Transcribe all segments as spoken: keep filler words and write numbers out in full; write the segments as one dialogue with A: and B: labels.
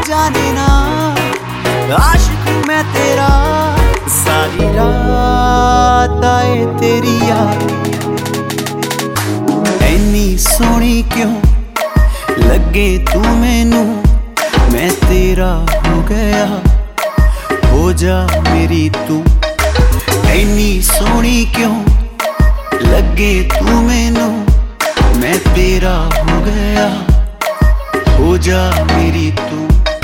A: जाने ना, आशिक हूँ मैं तेरा। सारी रात आए तेरी याद, ऐनी सोहनी क्यों लगे तू मैनू, मैं तेरा हो गया, हो जा मेरी तू। ऐनी सोहनी क्यों लगे तू मैनू, मैं तेरा हो गया, हो जा मेरी तू।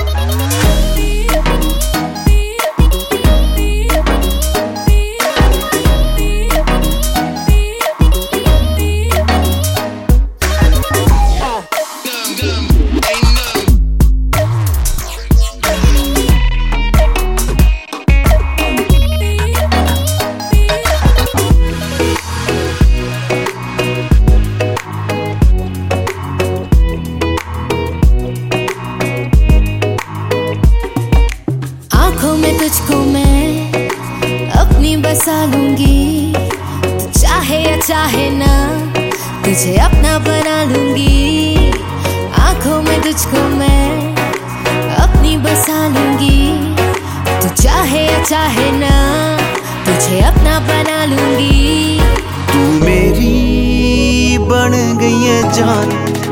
B: तुझको मैं अपनी बसा लूंगी, तू चाहे या चाहे ना तुझे अपना बना लूंगी। आंखों में तुझको मैं अपनी बसा लूंगी, तू चाहे या चाहे ना तुझे अपना बना लूंगी।
A: तू मेरी बन गई है जान,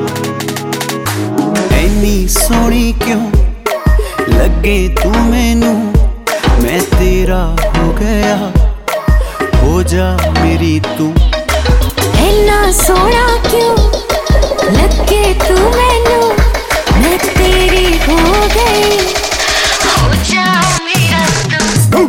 A: ऐनी सोहनी क्यों लगे तू मैनू, मैं तेरा हो गया, हो जा मेरी तू।
B: ऐना सोहना क्यों लगे तू मैनू, मैं तेरी हो गई, हो जा मेरा तू।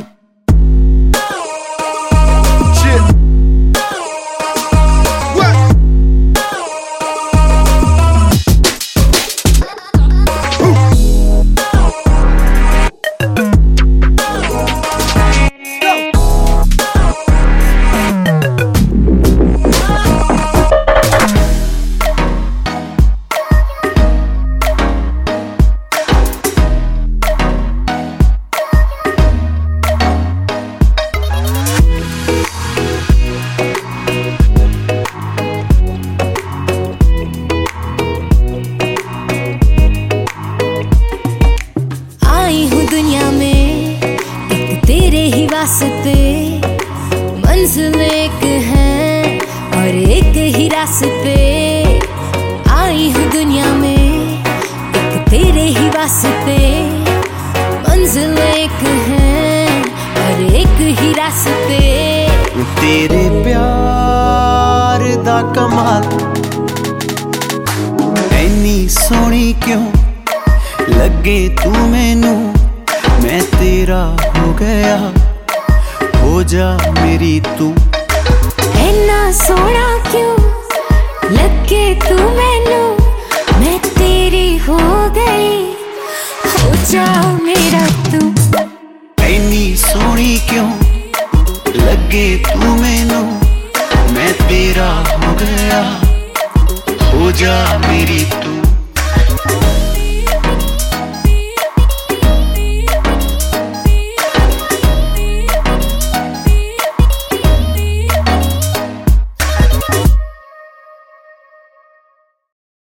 B: दुनिया में एक तेरे ही वास्ते, मंजिल एक है और एक ही रास्ते। आई हूँ दुनिया में एक तेरे ही वास्ते, मंजिल एक है और एक ही रास्ते।
A: तेरे प्यार दा कमाल, ऐनी सोहनी क्यों लगे तू मैनू, मैं तेरा हो गया, हो जा मेरी तू।
B: ऐना सोहना क्यों लगे तू मैनू, मैं तेरी हो गई, हो जा मेरा तू।
A: ऐनी सोहनी क्यों लगे तू मैनू, मैं तेरा हो गया, हो जा मेरी तू।